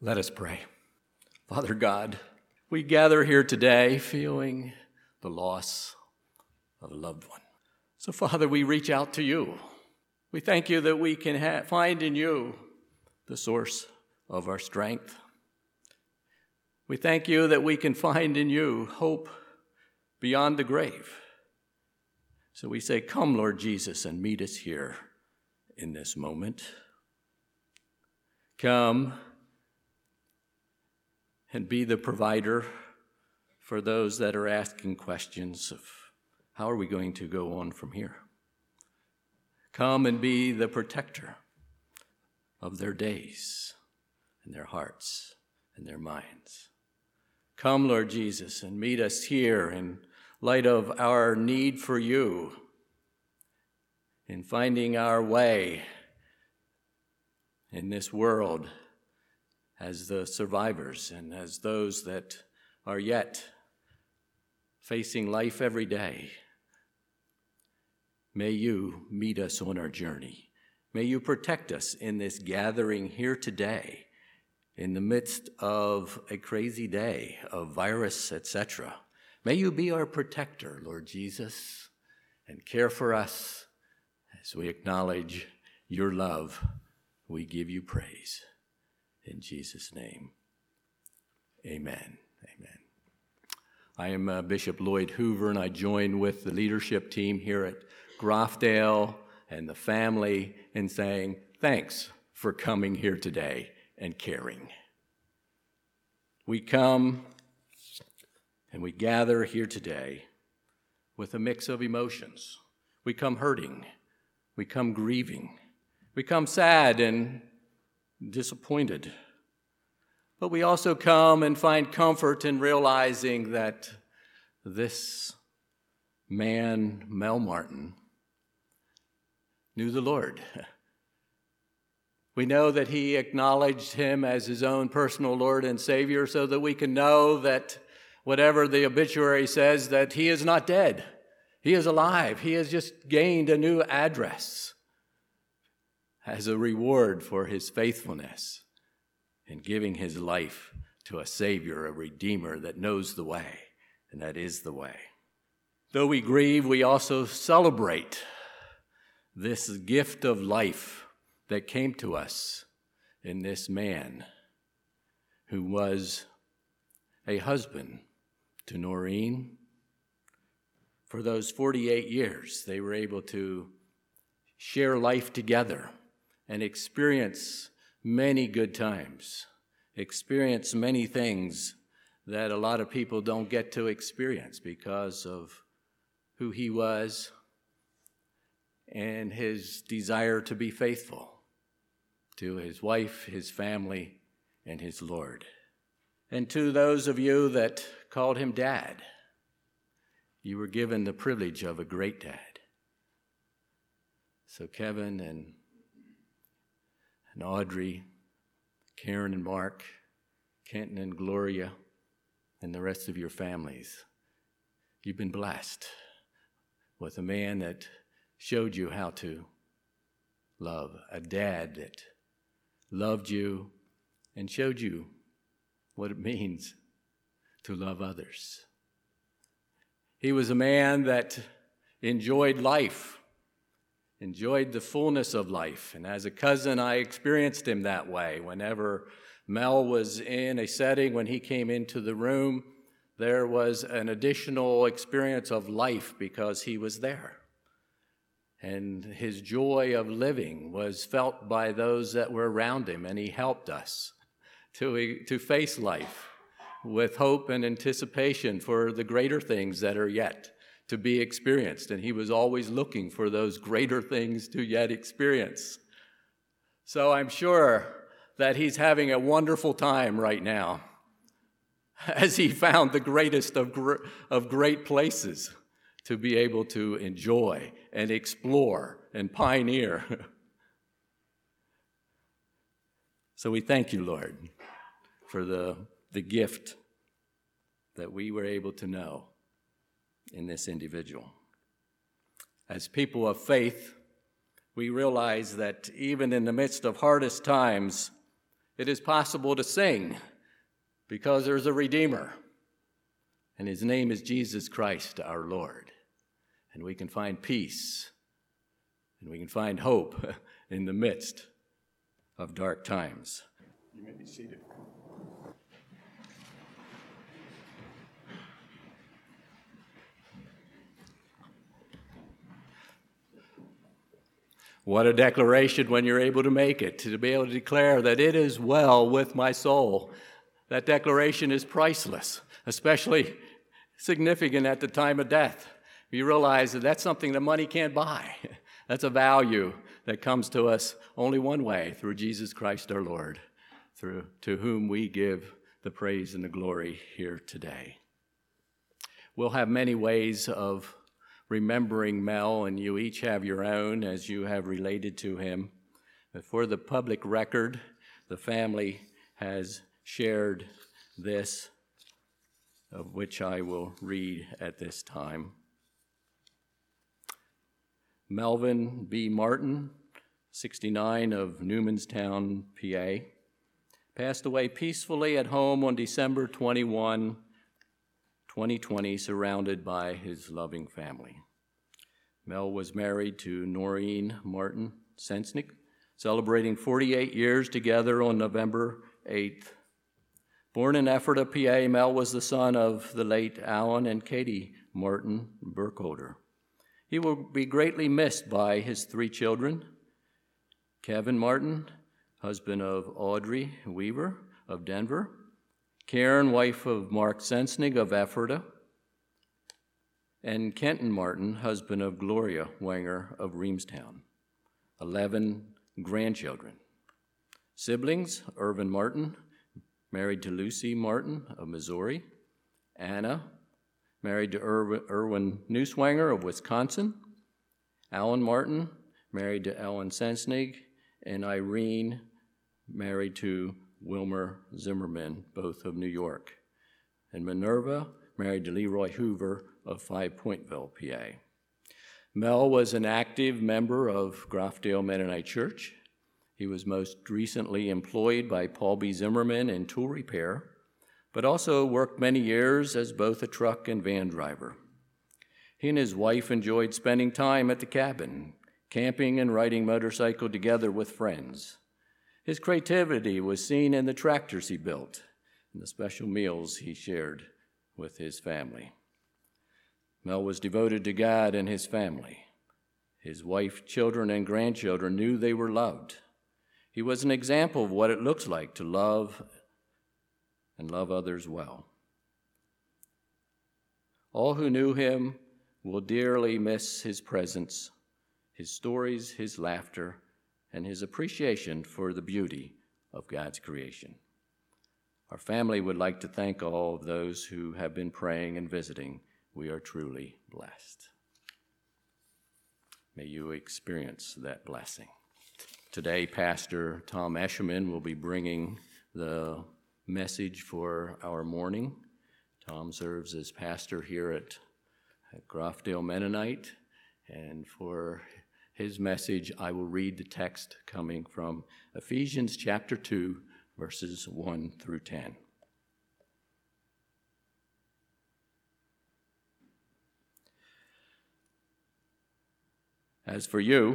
Let us pray. Father God, we gather here today feeling the loss of a loved one. So, Father, we reach out to you. We thank you that we can find in you the source of our strength. We thank you that we can find in you hope beyond the grave. So we say, come, Lord Jesus, and meet us here in this moment. Come and be the provider for those that are asking questions of how are we going to go on from here. Come and be the protector of their days and their hearts and their minds. Come, Lord Jesus, and meet us here in light of our need for you, in finding our way in this world as the survivors and as those that are yet facing life every day. May you meet us on our journey. May you protect us in this gathering here today, in the midst of a crazy day of virus, etc. May you be our protector, Lord Jesus, and care for us as we acknowledge your love. We give you praise. In Jesus' name, amen. Amen. I am Bishop Lloyd Hoover, and I join with the leadership team here at Grafdale and the family in saying thanks for coming here today and caring. We come and we gather here today with a mix of emotions. We come hurting, we come grieving, we come sad and disappointed. But we also come and find comfort in realizing that this man, Mel Martin, knew the Lord. We know that he acknowledged him as his own personal Lord and Savior so that we can know that whatever the obituary says, that he is not dead. He is alive. He has just gained a new address as a reward for his faithfulness in giving his life to a Savior, a Redeemer that knows the way, and that is the way. Though we grieve, we also celebrate this gift of life that came to us in this man who was a husband to Noreen. For those 48 years, they were able to share life together and experience many good times, experience many things that a lot of people don't get to experience because of who he was and his desire to be faithful to his wife, his family, and his Lord. And to those of you that called him Dad, you were given the privilege of a great dad. So Kevin and Audrey, Karen and Mark, Kenton and Gloria, and the rest of your families, you've been blessed with a man that showed you how to love, a dad that loved you and showed you what it means to love others. He was a man that enjoyed life, enjoyed the fullness of life. And as a cousin, I experienced him that way. Whenever Mel was in a setting, when he came into the room, there was an additional experience of life because he was there. And his joy of living was felt by those that were around him, and he helped us to face life with hope and anticipation for the greater things that are yet to be experienced. And he was always looking for those greater things to yet experience. So I'm sure that he's having a wonderful time right now as he found the greatest of great places to be able to enjoy and explore and pioneer. So we thank you, Lord, for the gift that we were able to know in this individual. As people of faith, we realize that even in the midst of hardest times, It is possible to sing because there's a Redeemer, and his name is Jesus Christ, our Lord. And we can find peace, and we can find hope in the midst of dark times. You may be seated. What a declaration when you're able to make it, to be able to declare that it is well with my soul. That declaration is priceless, especially significant at the time of death. You realize that that's something that money can't buy. That's a value that comes to us only one way, through Jesus Christ our Lord, to whom we give the praise and the glory here today. We'll have many ways of remembering Mel, and you each have your own as you have related to him. But for the public record, the family has shared this, of which I will read at this time. Melvin B. Martin, 69, of Newmanstown, PA, passed away peacefully at home on December 21, 2020, surrounded by his loving family. Mel was married to Noreen Martin Sensnick, celebrating 48 years together on November 8th. Born in Ephrata, PA, Mel was the son of the late Alan and Katie Martin Burkholder. He will be greatly missed by his 3 children: Kevin Martin, husband of Audrey Weaver of Denver; Karen, wife of Mark Sensnig of Ephrata; and Kenton Martin, husband of Gloria Wenger of Reamstown. 11 grandchildren. Siblings: Irvin Martin, married to Lucy Martin of Missouri; Anna, married to Erwin Neuswanger of Wisconsin; Alan Martin, married to Ellen Sensnig; and Irene, married to Wilmer Zimmerman, both of New York; and Minerva, married to Leroy Hoover of Five Pointville, PA. Mel was an active member of Grafdale Mennonite Church. He was most recently employed by Paul B. Zimmerman in tool repair, but also worked many years as both a truck and van driver. He and his wife enjoyed spending time at the cabin, camping and riding motorcycle together with friends. His creativity was seen in the tractors he built and the special meals he shared with his family. Mel was devoted to God and his family. His wife, children, and grandchildren knew they were loved. He was an example of what it looks like to love and love others well. All who knew him will dearly miss his presence, his stories, his laughter, and his appreciation for the beauty of God's creation. Our family would like to thank all of those who have been praying and visiting. We are truly blessed. May you experience that blessing. Today, Pastor Tom Eshelman will be bringing the message for our morning. Tom serves as pastor here at Grafdale Mennonite, and for his message, I will read the text coming from Ephesians chapter 2, verses 1 through 10. As for you,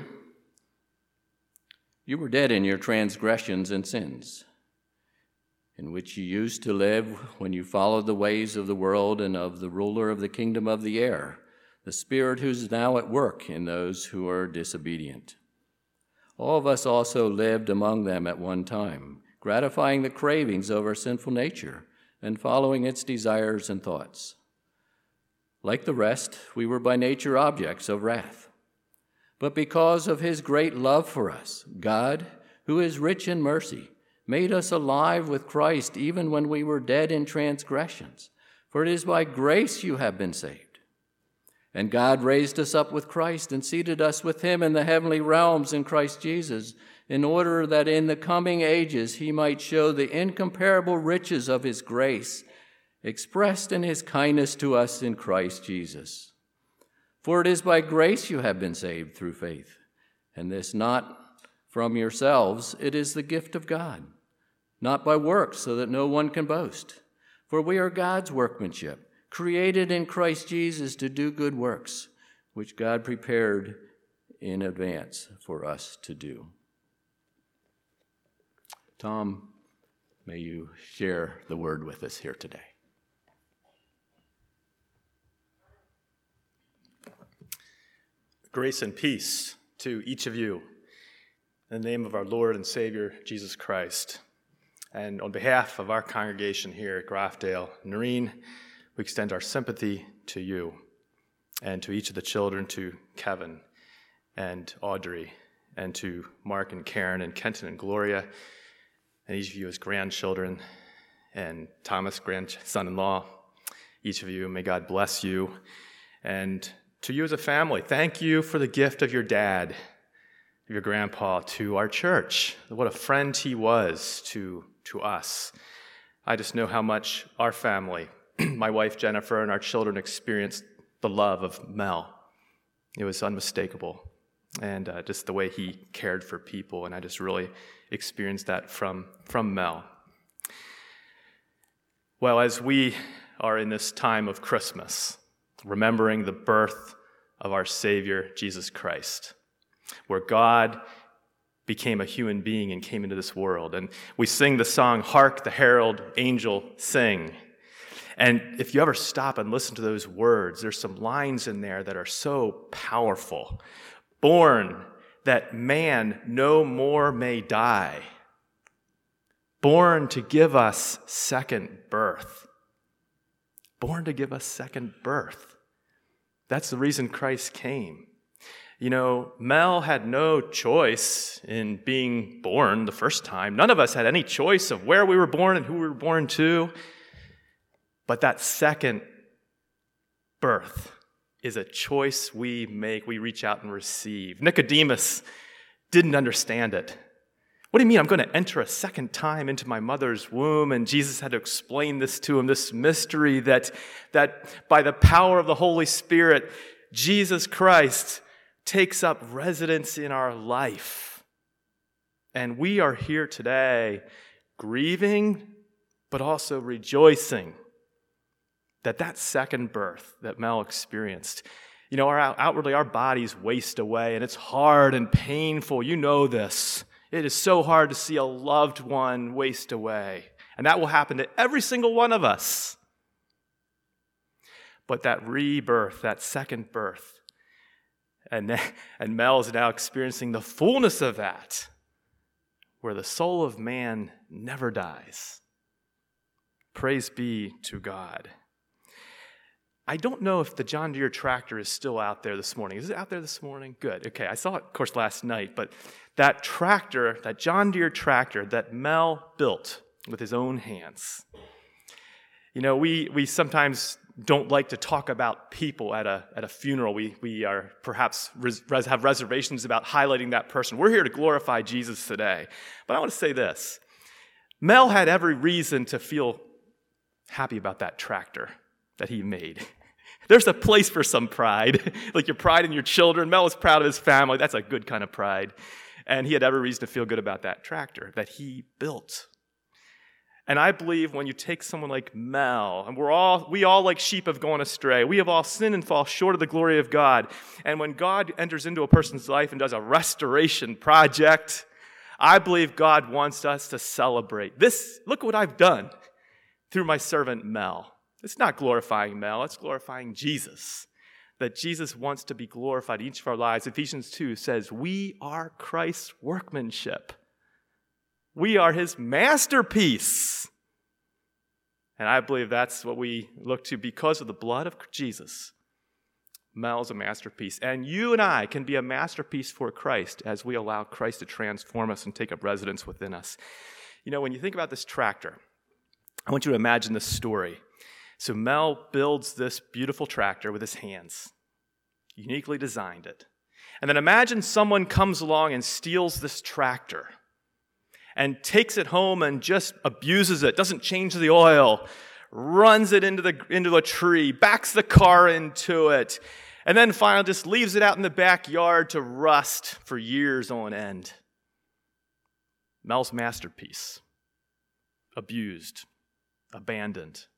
you were dead in your transgressions and sins, in which you used to live when you followed the ways of the world and of the ruler of the kingdom of the air, the spirit who is now at work in those who are disobedient. All of us also lived among them at one time, gratifying the cravings of our sinful nature and following its desires and thoughts. Like the rest, we were by nature objects of wrath. But because of his great love for us, God, who is rich in mercy, made us alive with Christ even when we were dead in transgressions. For it is by grace you have been saved. And God raised us up with Christ and seated us with him in the heavenly realms in Christ Jesus, in order that in the coming ages he might show the incomparable riches of his grace, expressed in his kindness to us in Christ Jesus. For it is by grace you have been saved through faith, and this not from yourselves, it is the gift of God, not by works, so that no one can boast. For we are God's workmanship, created in Christ Jesus to do good works, which God prepared in advance for us to do. Tom, may you share the word with us here today. Grace and peace to each of you in the name of our Lord and Savior, Jesus Christ. And on behalf of our congregation here at Grafdale, Noreen, we extend our sympathy to you and to each of the children, to Kevin and Audrey, and to Mark and Karen and Kenton and Gloria, and each of you as grandchildren, and Thomas, grandson-in-law. Each of you, may God bless you. And to you as a family, thank you for the gift of your dad, of your grandpa, to our church. What a friend he was to us. I just know how much our family, my wife Jennifer, and our children experienced the love of Mel. It was unmistakable, and just the way he cared for people, and I just really experienced that from Mel. Well, as we are in this time of Christmas, remembering the birth of our Savior, Jesus Christ, where God became a human being and came into this world. And we sing the song, "Hark the Herald Angel Sing." And if you ever stop and listen to those words, there's some lines in there that are so powerful. Born that man no more may die. Born to give us second birth. Born to give us second birth. That's the reason Christ came. You know, Mel had no choice in being born the first time. None of us had any choice of where we were born and who we were born to. But that second birth is a choice we make, we reach out and receive. Nicodemus didn't understand it. What do you mean I'm going to enter a second time into my mother's womb? And Jesus had to explain this to him, this mystery that by the power of the Holy Spirit, Jesus Christ takes up residence in our life. And we are here today grieving, but also rejoicing that second birth that Mel experienced. You know, outwardly our bodies waste away, and it's hard and painful. You know this. It is so hard to see a loved one waste away. And that will happen to every single one of us. But that rebirth, that second birth, and Mel is now experiencing the fullness of that, where the soul of man never dies. Praise be to God. I don't know if the John Deere tractor is still out there this morning. Is it out there this morning? Good. Okay, I saw it, of course, last night. But that tractor, that John Deere tractor that Mel built with his own hands. You know, we sometimes don't like to talk about people at a funeral. We are perhaps have reservations about highlighting that person. We're here to glorify Jesus today. But I want to say this. Mel had every reason to feel happy about that tractor that he made. There's a place for some pride, like your pride in your children. Mel was proud of his family. That's a good kind of pride. And he had every reason to feel good about that tractor that he built. And I believe when you take someone like Mel, and we all like sheep have gone astray. We have all sinned and fall short of the glory of God. And when God enters into a person's life and does a restoration project, I believe God wants us to celebrate. This, look what I've done through my servant Mel. It's not glorifying Mel, it's glorifying Jesus. That Jesus wants to be glorified in each of our lives. Ephesians 2 says, we are Christ's workmanship. We are his masterpiece. And I believe that's what we look to because of the blood of Jesus. Mel's a masterpiece. And you and I can be a masterpiece for Christ as we allow Christ to transform us and take up residence within us. You know, when you think about this tractor, I want you to imagine this story. So Mel builds this beautiful tractor with his hands, uniquely designed it. And then imagine someone comes along and steals this tractor and takes it home and just abuses it, doesn't change the oil, runs it into a tree, backs the car into it, and then finally just leaves it out in the backyard to rust for years on end. Mel's masterpiece. abused, abandoned.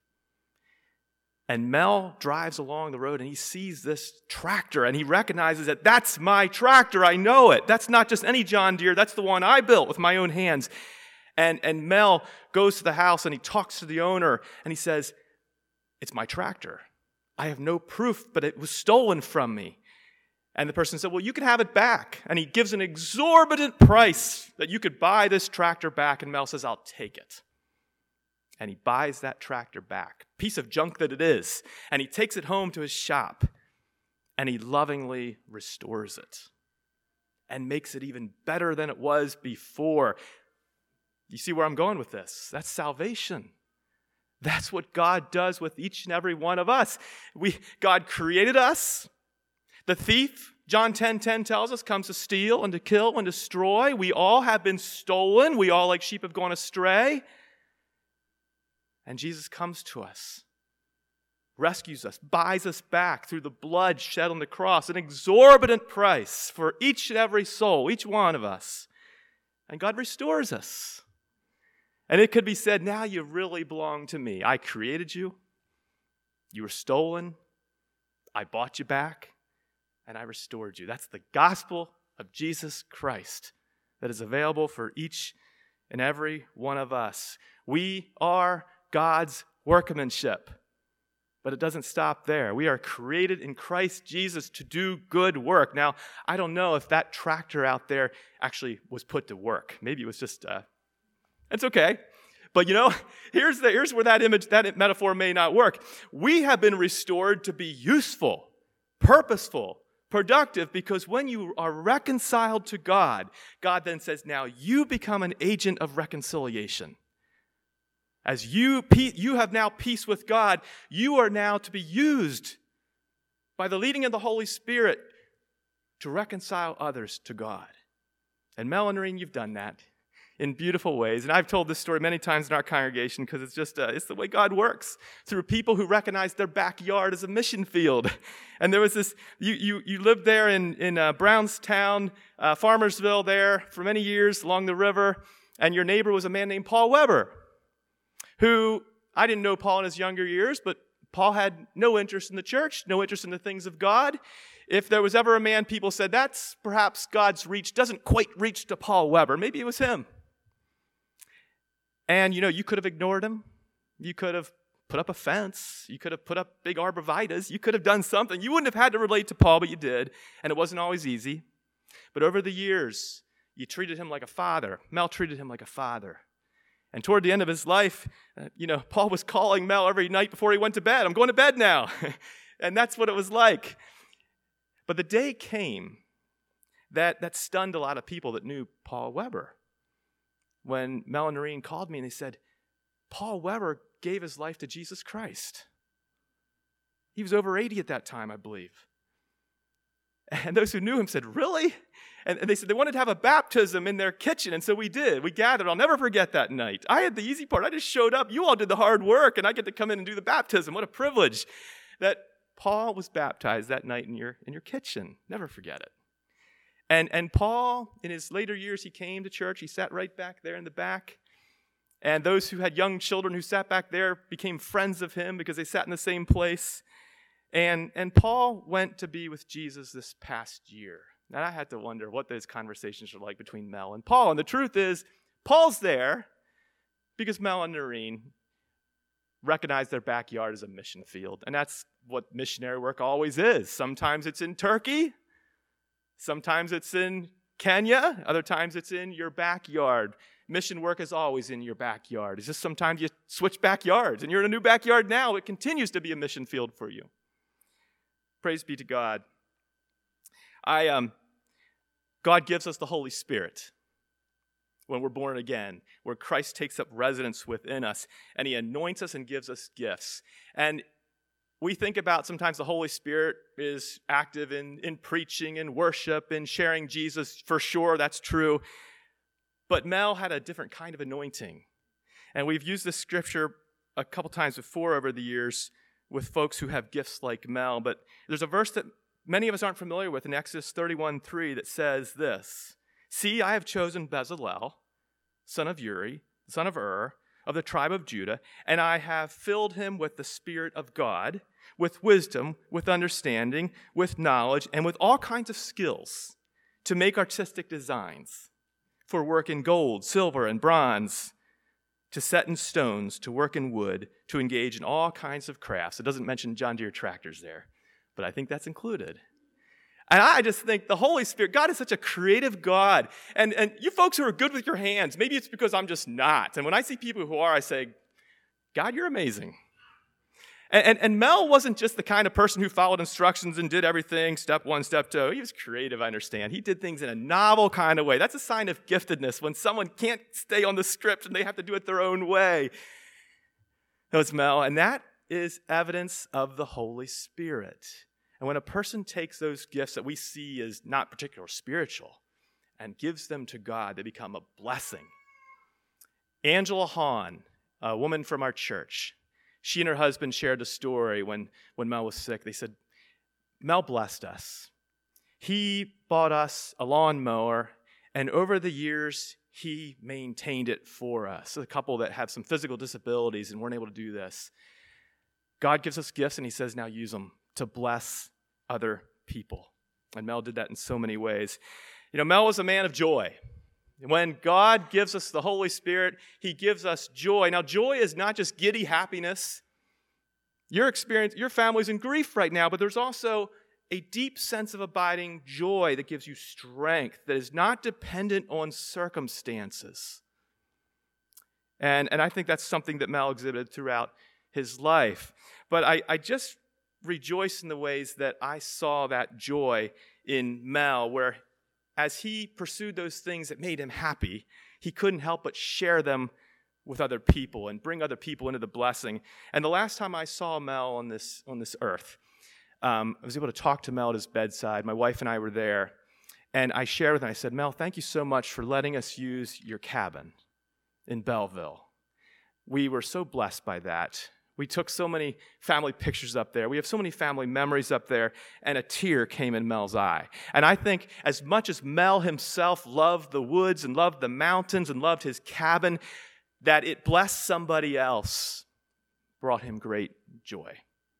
And Mel drives along the road and he sees this tractor and he recognizes that that's my tractor. I know it. That's not just any John Deere. That's the one I built with my own hands. And Mel goes to the house and he talks to the owner and he says, "It's my tractor. I have no proof, but it was stolen from me." And the person said, "Well, you can have it back." And he gives an exorbitant price that you could buy this tractor back. And Mel says, "I'll take it." And he buys that tractor back, piece of junk that it is. And he takes it home to his shop. And he lovingly restores it. And makes it even better than it was before. You see where I'm going with this? That's salvation. That's what God does with each and every one of us. God created us. The thief, John 10:10 tells us, comes to steal and to kill and destroy. We all have been stolen. We all, like sheep, have gone astray. And Jesus comes to us, rescues us, buys us back through the blood shed on the cross, an exorbitant price for each and every soul, each one of us. And God restores us. And it could be said, now you really belong to me. I created you. You were stolen. I bought you back. And I restored you. That's the gospel of Jesus Christ that is available for each and every one of us. We are God's workmanship. But it doesn't stop there. We are created in Christ Jesus to do good work. Now, I don't know if that tractor out there actually was put to work. Maybe it was just, it's okay. But here's where that metaphor may not work. We have been restored to be useful, purposeful, productive, because when you are reconciled to God, God then says, now you become an agent of reconciliation. As you have now peace with God, you are now to be used by the leading of the Holy Spirit to reconcile others to God. And Mel and Noreen, you've done that in beautiful ways. And I've told this story many times in our congregation because it's just, it's the way God works, through people who recognize their backyard as a mission field. And there was this, you lived there in Brownstown, Farmersville there for many years along the river, and your neighbor was a man named Paul Weber, who, I didn't know Paul in his younger years, but Paul had no interest in the church, no interest in the things of God. If there was ever a man people said, that's perhaps God's reach, doesn't quite reach to Paul Weber, maybe it was him. And, you could have ignored him. You could have put up a fence. You could have put up big arborvitaes. You could have done something. You wouldn't have had to relate to Paul, but you did. And it wasn't always easy. But over the years, you treated him like a father. Mel treated him like a father. And toward the end of his life, Paul was calling Mel every night before he went to bed. I'm going to bed now. And that's what it was like. But the day came that stunned a lot of people that knew Paul Weber. When Mel and Noreen called me and they said, Paul Weber gave his life to Jesus Christ. He was over 80 at that time, I believe. And those who knew him said, really? And they said they wanted to have a baptism in their kitchen, and so we did. We gathered. I'll never forget that night. I had the easy part. I just showed up. You all did the hard work, and I get to come in and do the baptism. What a privilege that Paul was baptized that night in your kitchen. Never forget it. And Paul, in his later years, he came to church. He sat right back there in the back. And those who had young children who sat back there became friends of him because they sat in the same place. And Paul went to be with Jesus this past year. And I had to wonder what those conversations were like between Mel and Paul. And the truth is, Paul's there because Mel and Noreen recognize their backyard as a mission field. And that's what missionary work always is. Sometimes it's in Turkey. Sometimes it's in Kenya. Other times it's in your backyard. Mission work is always in your backyard. It's just sometimes you switch backyards and you're in a new backyard now. It continues to be a mission field for you. Praise be to God. God gives us the Holy Spirit when we're born again, where Christ takes up residence within us, and he anoints us and gives us gifts. And we think about sometimes the Holy Spirit is active in preaching and worship and sharing Jesus. For sure, that's true. But Mel had a different kind of anointing. And we've used this scripture a couple times before over the years with folks who have gifts like Mel. But there's a verse that many of us aren't familiar with in Exodus 31:3 that says this: See, I have chosen Bezalel, son of Uri, son of Ur, of the tribe of Judah, and I have filled him with the Spirit of God, with wisdom, with understanding, with knowledge, and with all kinds of skills to make artistic designs, for work in gold, silver, and bronze, to set in stones, to work in wood, to engage in all kinds of crafts. It doesn't mention John Deere tractors there, but I think that's included. And I just think the Holy Spirit, God is such a creative God. And you folks who are good with your hands, maybe it's because I'm just not. And when I see people who are, I say, God, you're amazing. And Mel wasn't just the kind of person who followed instructions and did everything, step one, step two. He was creative, I understand. He did things in a novel kind of way. That's a sign of giftedness, when someone can't stay on the script and they have to do it their own way. That was Mel, and that is evidence of the Holy Spirit. And when a person takes those gifts that we see as not particularly spiritual and gives them to God, they become a blessing. Angela Hahn, a woman from our church, she and her husband shared a story when Mel was sick. They said, Mel blessed us. He bought us a lawnmower, and over the years, he maintained it for us. So a couple that have some physical disabilities and weren't able to do this. God gives us gifts, and he says, now use them to bless other people. And Mel did that in so many ways. You know, Mel was a man of joy. When God gives us the Holy Spirit, he gives us joy. Now, joy is not just giddy happiness. Your family's in grief right now, but there's also a deep sense of abiding joy that gives you strength, that is not dependent on circumstances. And I think that's something that Mel exhibited throughout his life. But I just rejoice in the ways that I saw that joy in Mel, where as he pursued those things that made him happy, he couldn't help but share them with other people and bring other people into the blessing. And the last time I saw Mel on this earth, I was able to talk to Mel at his bedside. My wife and I were there, and I shared with him, I said, Mel, thank you so much for letting us use your cabin in Belleville. We were so blessed by that. We took so many family pictures up there. We have so many family memories up there, and a tear came in Mel's eye. And I think as much as Mel himself loved the woods and loved the mountains and loved his cabin, that it blessed somebody else brought him great joy.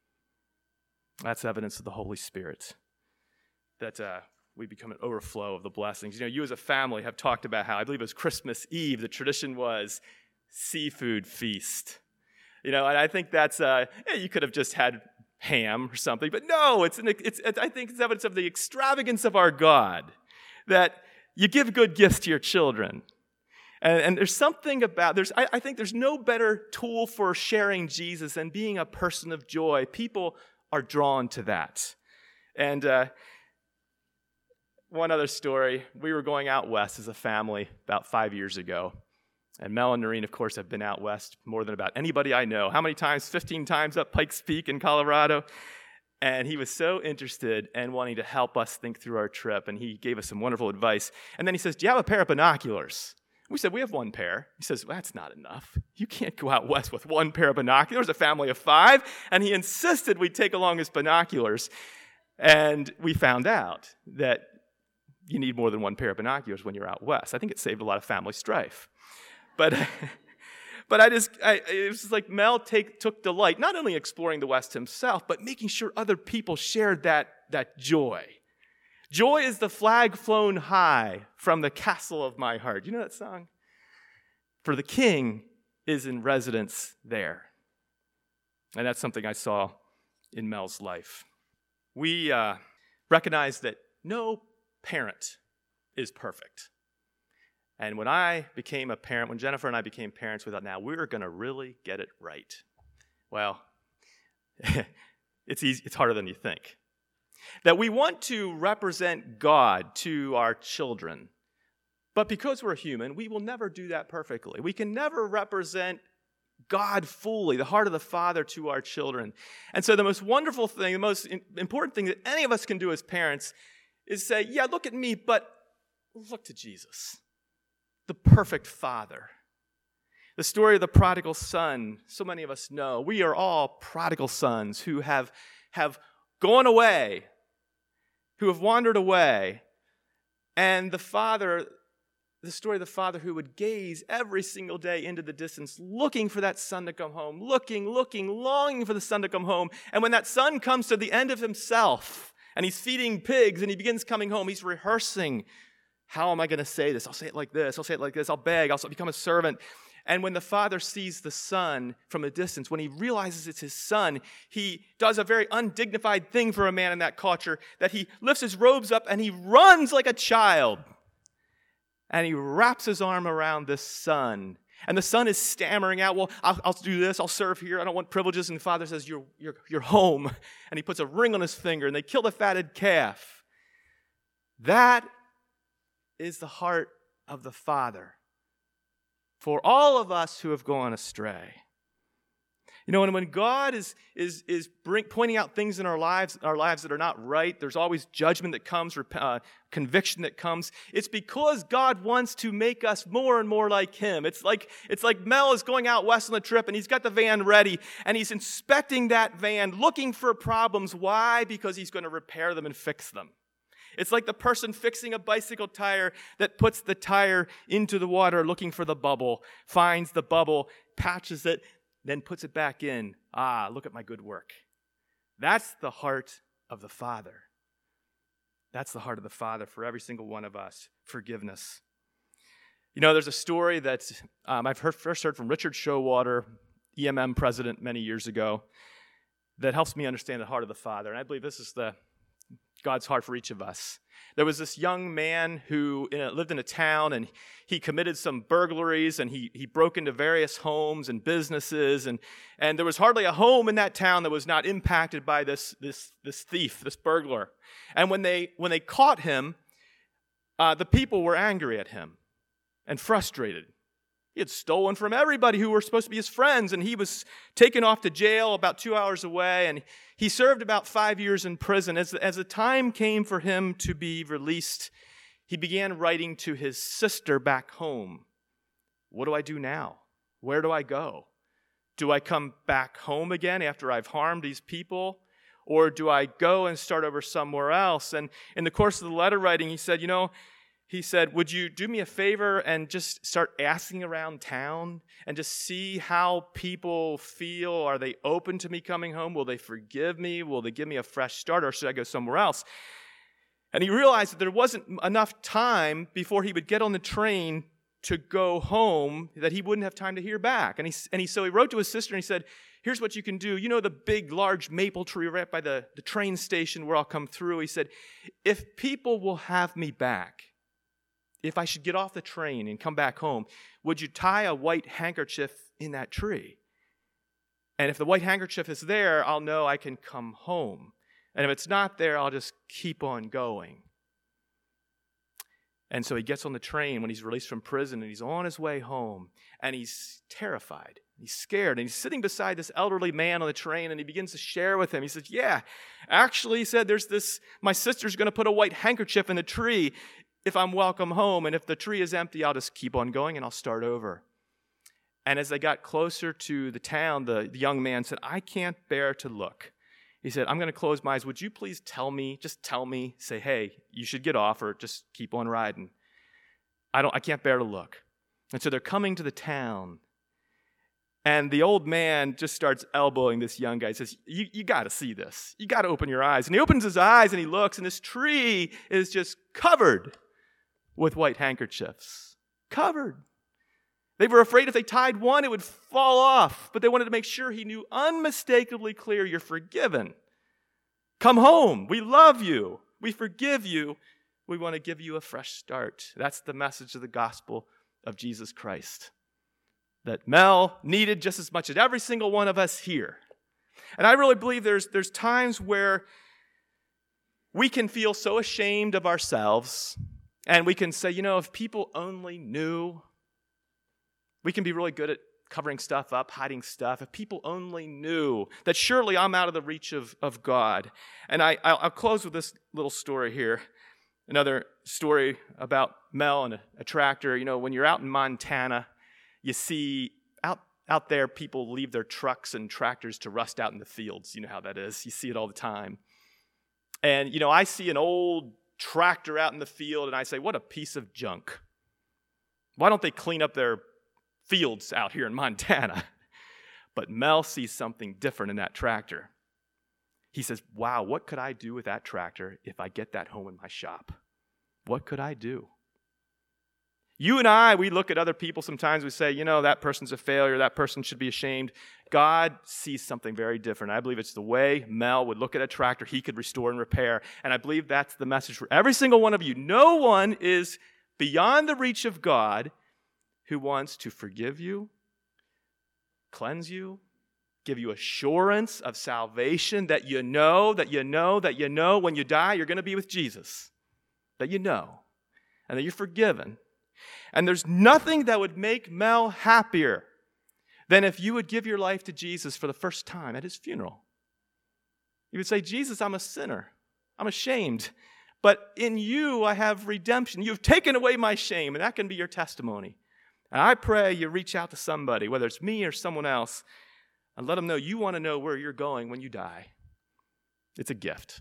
That's evidence of the Holy Spirit, that we become an overflow of the blessings. You know, you as a family have talked about how, I believe it was Christmas Eve, the tradition was seafood feast. You know, and I think that's, you could have just had ham or something, but no, I think it's evidence of the extravagance of our God, that you give good gifts to your children. And there's something about, I think there's no better tool for sharing Jesus than being a person of joy. People are drawn to that. And one other story, we were going out west as a family about 5 years ago. And Mel and Noreen, of course, have been out west more than about anybody I know. How many times? 15 times up Pikes Peak in Colorado. And he was so interested and wanting to help us think through our trip. And he gave us some wonderful advice. And then he says, do you have a pair of binoculars? We said, we have one pair. He says, well, that's not enough. You can't go out west with one pair of binoculars, a family of 5. And he insisted we take along his binoculars. And we found out that you need more than one pair of binoculars when you're out west. I think it saved a lot of family strife. But it was like Mel took delight, not only exploring the West himself, but making sure other people shared that joy. Joy is the flag flown high from the castle of my heart. You know that song? For the king is in residence there. And that's something I saw in Mel's life. We recognize that no parent is perfect. And when I became a parent, when Jennifer and I became parents, we thought, now we're going to really get it right. Well, it's easy. It's harder than you think. That we want to represent God to our children. But because we're human, we will never do that perfectly. We can never represent God fully, the heart of the Father to our children. And so the most wonderful thing, the most important thing that any of us can do as parents is say, yeah, look at me, but look to Jesus, the perfect Father. The story of the prodigal son, so many of us know. We are all prodigal sons who have gone away, who have wandered away. And the Father the story of the father who would gaze every single day into the distance, looking for that son to come home, looking, longing for the son to come home. And when that son comes to the end of himself and he's feeding pigs and he begins coming home, he's rehearsing, how am I going to say this? I'll say it like this. I'll say it like this. I'll beg. I'll become a servant. And when the father sees the son from a distance, when he realizes it's his son, he does a very undignified thing for a man in that culture, that he lifts his robes up and he runs like a child. And he wraps his arm around this son. And the son is stammering out, well, I'll do this. I'll serve here. I don't want privileges. And the father says, you're home. And he puts a ring on his finger and they kill the fatted calf. That is the heart of the Father for all of us who have gone astray. You know, and when God is pointing out things in our lives that are not right, there's always judgment that comes, conviction that comes. It's because God wants to make us more and more like Him. It's like Mel is going out west on the trip, and he's got the van ready, and he's inspecting that van, looking for problems. Why? Because he's going to repair them and fix them. It's like the person fixing a bicycle tire that puts the tire into the water looking for the bubble, finds the bubble, patches it, then puts it back in. Ah, look at my good work. That's the heart of the Father. That's the heart of the Father for every single one of us. Forgiveness. You know, there's a story that I've first heard from Richard Showalter, EMM president many years ago, that helps me understand the heart of the Father. And I believe this is God's heart for each of us. There was this young man who lived in a town, and he committed some burglaries, and he broke into various homes and businesses, and there was hardly a home in that town that was not impacted by this thief, this burglar. And when they caught him, the people were angry at him and frustrated. He had stolen from everybody who were supposed to be his friends, and he was taken off to jail about 2 hours away, and he served about 5 years in prison. As the time came for him to be released, he began writing to his sister back home. What do I do now? Where do I go? Do I come back home again after I've harmed these people? Or do I go and start over somewhere else? And in the course of the letter writing, he said, would you do me a favor and just start asking around town and just see how people feel? Are they open to me coming home? Will they forgive me? Will they give me a fresh start, or should I go somewhere else? And he realized that there wasn't enough time before he would get on the train to go home that he wouldn't have time to hear back. So he wrote to his sister and he said, here's what you can do. You know the big, large maple tree right by the train station where I'll come through? He said, if people will have me back, if I should get off the train and come back home, would you tie a white handkerchief in that tree? And if the white handkerchief is there, I'll know I can come home. And if it's not there, I'll just keep on going. And so he gets on the train when he's released from prison, and he's on his way home, and he's terrified. He's scared, and he's sitting beside this elderly man on the train, and he begins to share with him. He says, yeah, actually, he said, my sister's going to put a white handkerchief in the tree if I'm welcome home, and if the tree is empty, I'll just keep on going and I'll start over. And as they got closer to the town, the young man said, I can't bear to look. He said, I'm going to close my eyes. Would you please tell me, say, hey, you should get off or just keep on riding. I can't bear to look. And so they're coming to the town, and the old man just starts elbowing this young guy. He says, you got to see this. You got to open your eyes. And he opens his eyes and he looks, and this tree is just covered with white handkerchiefs. Covered. They were afraid if they tied one, it would fall off. But they wanted to make sure he knew unmistakably clear, you're forgiven. Come home. We love you. We forgive you. We want to give you a fresh start. That's the message of the gospel of Jesus Christ that Mel needed just as much as every single one of us here. And I really believe there's times where we can feel so ashamed of ourselves, and we can say, if people only knew. We can be really good at covering stuff up, hiding stuff. If people only knew that surely I'm out of the reach of God. And I'll close with this little story here. Another story about Mel and a tractor. When you're out in Montana, you see out there people leave their trucks and tractors to rust out in the fields. You know how that is. You see it all the time. And, I see an old tractor out in the field, and I say, what a piece of junk. Why don't they clean up their fields out here in Montana? But Mel sees something different in that tractor. He says, wow, what could I do with that tractor if I get that home in my shop? What could I do? You and I, we look at other people sometimes, we say, that person's a failure, that person should be ashamed. God sees something very different. I believe it's the way Mel would look at a tractor he could restore and repair. And I believe that's the message for every single one of you. No one is beyond the reach of God who wants to forgive you, cleanse you, give you assurance of salvation that you know when you die you're going to be with Jesus, that you know, and that you're forgiven. And there's nothing that would make Mel happier than if you would give your life to Jesus for the first time at his funeral. You would say, Jesus, I'm a sinner. I'm ashamed. But in you, I have redemption. You've taken away my shame, and that can be your testimony. And I pray you reach out to somebody, whether it's me or someone else, and let them know you want to know where you're going when you die. It's a gift.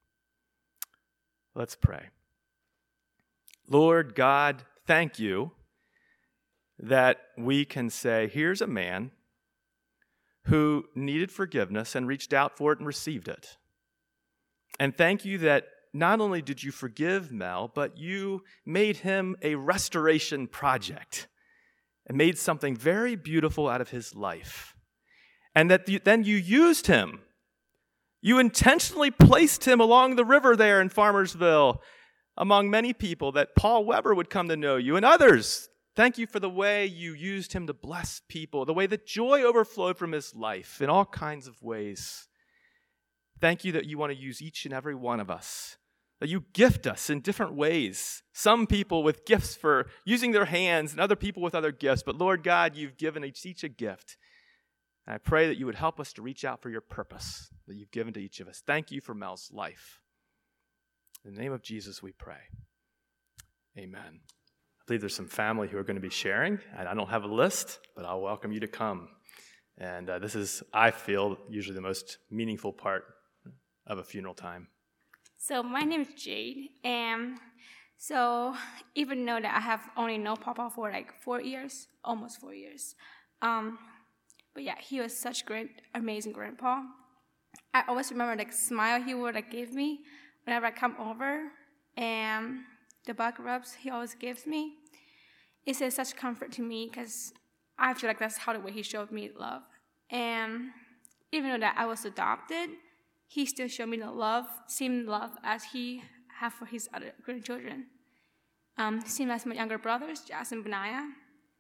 Let's pray. Lord God, thank you that we can say, here's a man who needed forgiveness and reached out for it and received it. And thank you that not only did you forgive Mel, but you made him a restoration project and made something very beautiful out of his life. And that then you used him. You intentionally placed him along the river there in Farmersville among many people that Paul Weber would come to know you and others. Thank you for the way you used him to bless people, the way that joy overflowed from his life in all kinds of ways. Thank you that you want to use each and every one of us, that you gift us in different ways. Some people with gifts for using their hands and other people with other gifts. But Lord God, you've given each a gift. And I pray that you would help us to reach out for your purpose that you've given to each of us. Thank you for Mel's life. In the name of Jesus, we pray. Amen. I believe there's some family who are going to be sharing, and I don't have a list, but I'll welcome you to come. And this is, I feel, usually the most meaningful part of a funeral time. So my name is Jade, and so even though that I have only known Papa for like 4 years, almost 4 years, but yeah, he was such great, amazing grandpa. I always remember the smile he would give me whenever I come over, and the back rubs he always gives me. It's such comfort to me because I feel like that's how the way he showed me love. And even though that I was adopted, he still showed me the love, same love as he had for his other grandchildren. Same as my younger brothers, Jas and Benaiah.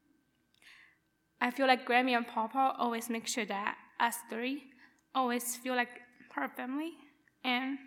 I feel like Grammy and Papa always make sure that us three always feel like part of family. And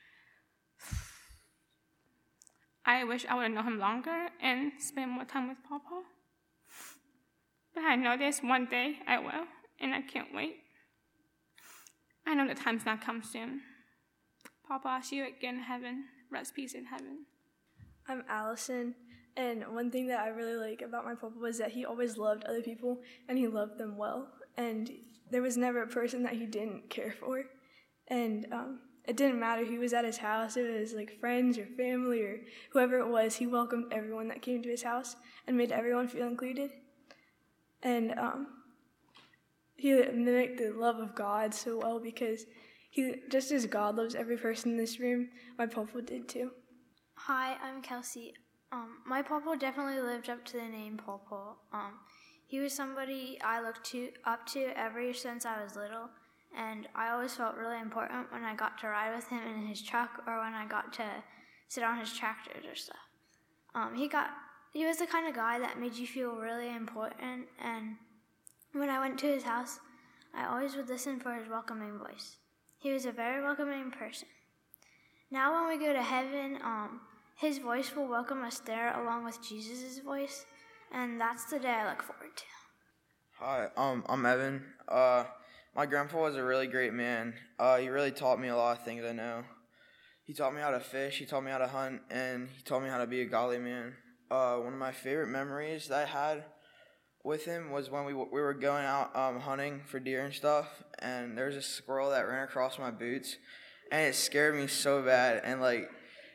I wish I would have known him longer and spent more time with Papa. But I know there's one day I will, and I can't wait. I know the time's not come soon. Papa, I'll see you again in heaven. Rest peace in heaven. I'm Allison, and one thing that I really like about my Papa was that he always loved other people, and he loved them well. And there was never a person that he didn't care for. And it didn't matter who was at his house. If it was like friends or family or whoever it was, he welcomed everyone that came to his house and made everyone feel included. And he mimicked the love of God so well because he, just as God loves every person in this room, my Papa did too. Hi, I'm Kelsey. My Papa definitely lived up to the name Papa. He was somebody I looked up to ever since I was little, and I always felt really important when I got to ride with him in his truck or when I got to sit on his tractors or stuff. He was the kind of guy that made you feel really important, and when I went to his house, I always would listen for his welcoming voice. He was a very welcoming person. Now when we go to heaven, his voice will welcome us there along with Jesus' voice, and that's the day I look forward to. Hi, I'm Evan. My grandpa was a really great man. He really taught me a lot of things I know. He taught me how to fish, he taught me how to hunt, and he taught me how to be a godly man. One of my favorite memories that I had with him was when we were going out hunting for deer and stuff, and there was a squirrel that ran across my boots, and it scared me so bad, and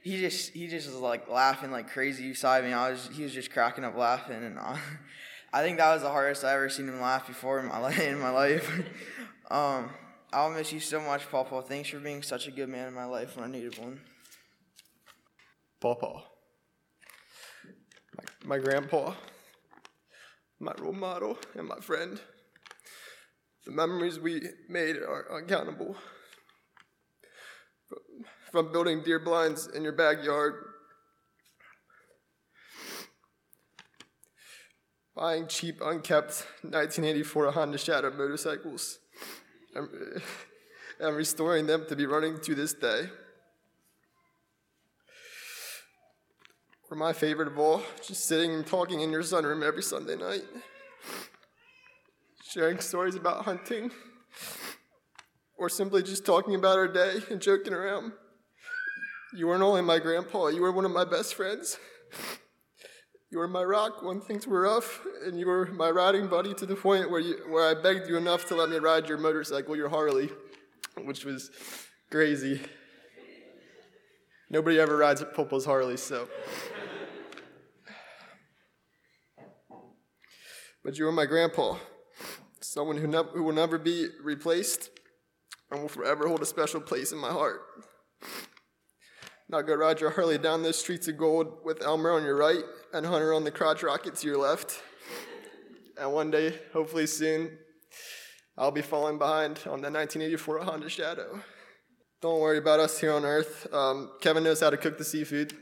he just was like laughing like crazy beside me. He was just cracking up laughing, and I think that was the hardest I ever seen him laugh before in my life. I'll miss you so much, Papa. Thanks for being such a good man in my life when I needed one. Papa, my grandpa, my role model, and my friend. The memories we made are uncountable. From building deer blinds in your backyard, buying cheap, unkept 1984 Honda Shadow motorcycles, and restoring them to be running to this day. Or my favorite of all, just sitting and talking in your sunroom every Sunday night, sharing stories about hunting, or simply just talking about our day and joking around. You weren't only my grandpa, you were one of my best friends. You were my rock when things were rough, and you were my riding buddy to the point where I begged you enough to let me ride your motorcycle, your Harley, which was crazy. Nobody ever rides Popo's Harley, so. But you were my grandpa, someone who will never be replaced and will forever hold a special place in my heart. Now go ride your Harley down those streets of gold with Elmer on your right and Hunter on the crotch rocket to your left. And one day, hopefully soon, I'll be falling behind on the 1984 Honda Shadow. Don't worry about us here on Earth. Kevin knows how to cook the seafood.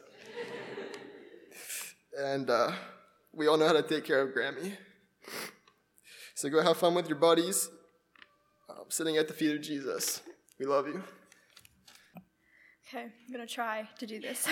And we all know how to take care of Grammy. So go have fun with your buddies, sitting at the feet of Jesus. We love you. Okay, I'm going to try to do this.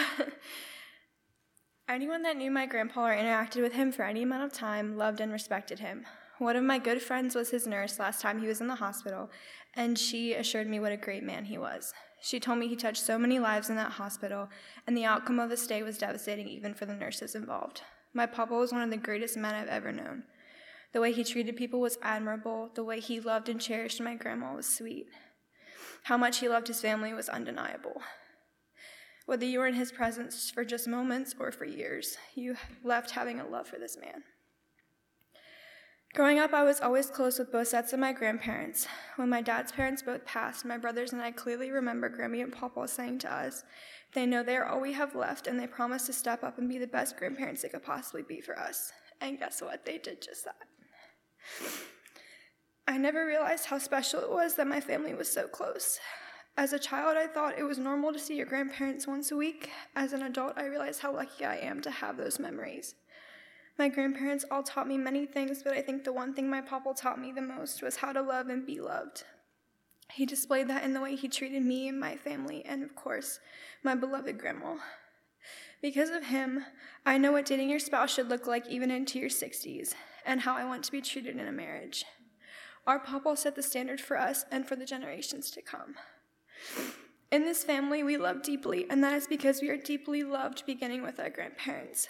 Anyone that knew my grandpa or interacted with him for any amount of time loved and respected him. One of my good friends was his nurse last time he was in the hospital, and she assured me what a great man he was. She told me he touched so many lives in that hospital, and the outcome of the stay was devastating even for the nurses involved. My papa was one of the greatest men I've ever known. The way he treated people was admirable. The way he loved and cherished my grandma was sweet. How much he loved his family was undeniable. Whether you were in his presence for just moments or for years, you left having a love for this man. Growing up, I was always close with both sets of my grandparents. When my dad's parents both passed, my brothers and I clearly remember Grammy and Papa saying to us, they know they are all we have left, and they promise to step up and be the best grandparents they could possibly be for us. And guess what? They did just that. I never realized how special it was that my family was so close. As a child, I thought it was normal to see your grandparents once a week. As an adult, I realized how lucky I am to have those memories. My grandparents all taught me many things, but I think the one thing my papa taught me the most was how to love and be loved. He displayed that in the way he treated me and my family, and of course, my beloved grandma. Because of him, I know what dating your spouse should look like even into your 60s, and how I want to be treated in a marriage. Our papa set the standard for us and for the generations to come. In this family, we love deeply, and that is because we are deeply loved, beginning with our grandparents.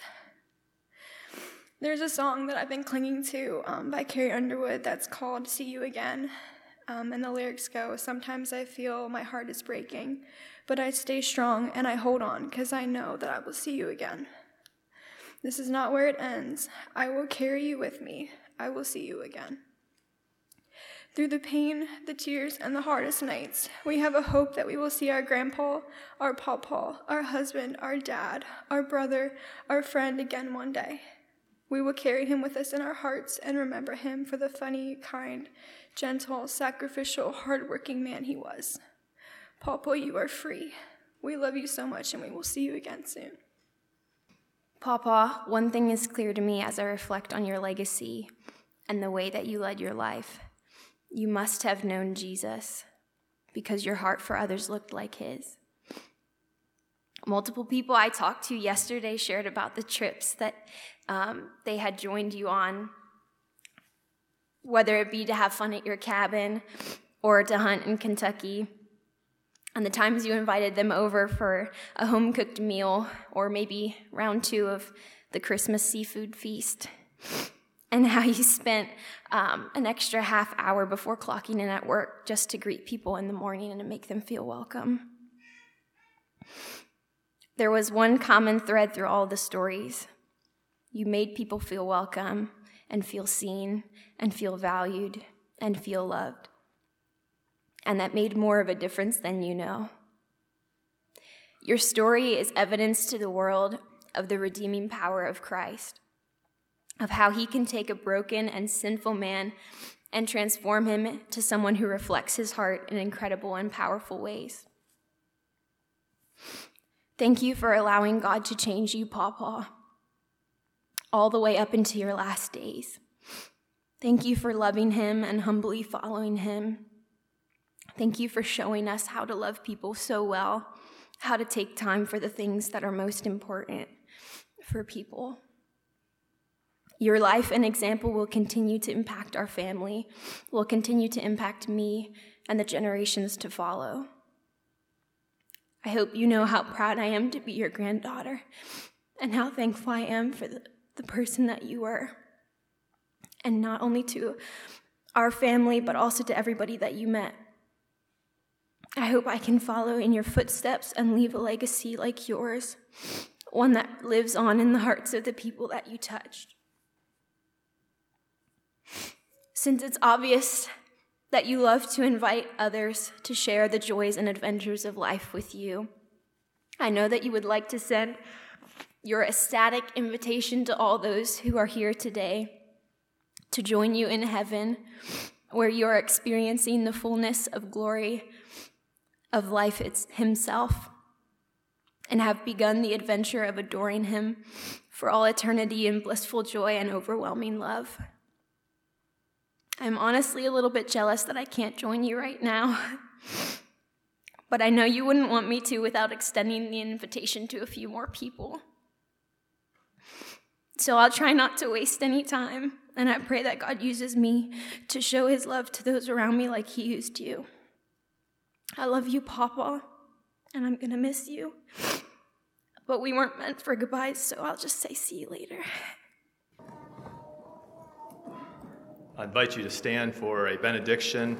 There's a song that I've been clinging to by Carrie Underwood that's called See You Again. And the lyrics go, sometimes I feel my heart is breaking, but I stay strong and I hold on because I know that I will see you again. This is not where it ends. I will carry you with me. I will see you again. Through the pain, the tears, and the hardest nights, we have a hope that we will see our grandpa, our pawpaw, our husband, our dad, our brother, our friend again one day. We will carry him with us in our hearts and remember him for the funny, kind, gentle, sacrificial, hardworking man he was. Pawpaw, you are free. We love you so much, and we will see you again soon. Pawpaw, one thing is clear to me as I reflect on your legacy and the way that you led your life. You must have known Jesus because your heart for others looked like his. Multiple people I talked to yesterday shared about the trips that they had joined you on, whether it be to have fun at your cabin or to hunt in Kentucky, and the times you invited them over for a home-cooked meal or maybe round 2 of the Christmas seafood feast. And how you spent an extra half hour before clocking in at work just to greet people in the morning and to make them feel welcome. There was one common thread through all the stories. You made people feel welcome and feel seen and feel valued and feel loved. And that made more of a difference than you know. Your story is evidence to the world of the redeeming power of Christ, of how he can take a broken and sinful man and transform him to someone who reflects his heart in incredible and powerful ways. Thank you for allowing God to change you, Pawpaw, all the way up into your last days. Thank you for loving him and humbly following him. Thank you for showing us how to love people so well, how to take time for the things that are most important for people. Your life and example will continue to impact our family, will continue to impact me and the generations to follow. I hope you know how proud I am to be your granddaughter and how thankful I am for the person that you were. And not only to our family, but also to everybody that you met. I hope I can follow in your footsteps and leave a legacy like yours, one that lives on in the hearts of the people that you touched. Since it's obvious that you love to invite others to share the joys and adventures of life with you, I know that you would like to send your ecstatic invitation to all those who are here today to join you in heaven, where you are experiencing the fullness of glory of life himself, and have begun the adventure of adoring him for all eternity in blissful joy and overwhelming love. I'm honestly a little bit jealous that I can't join you right now, but I know you wouldn't want me to without extending the invitation to a few more people. So I'll try not to waste any time, and I pray that God uses me to show his love to those around me like he used you. I love you, Pawpaw, and I'm gonna miss you. But we weren't meant for goodbyes, so I'll just say see you later. I invite you to stand for a benediction.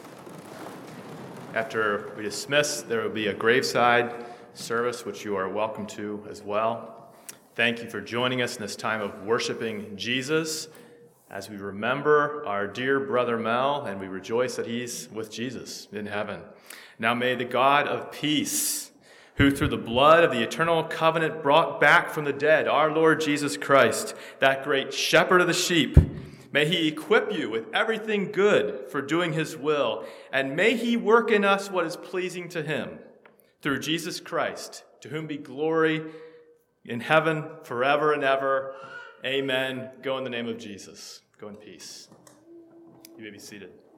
After we dismiss, there will be a graveside service, which you are welcome to as well. Thank you for joining us in this time of worshiping Jesus as we remember our dear brother Mel, and we rejoice that he's with Jesus in heaven. Now may the God of peace, who through the blood of the eternal covenant brought back from the dead our Lord Jesus Christ, that great shepherd of the sheep, may he equip you with everything good for doing his will, and may he work in us what is pleasing to him, through Jesus Christ, to whom be glory in heaven forever and ever. Amen. Go in the name of Jesus. Go in peace. You may be seated.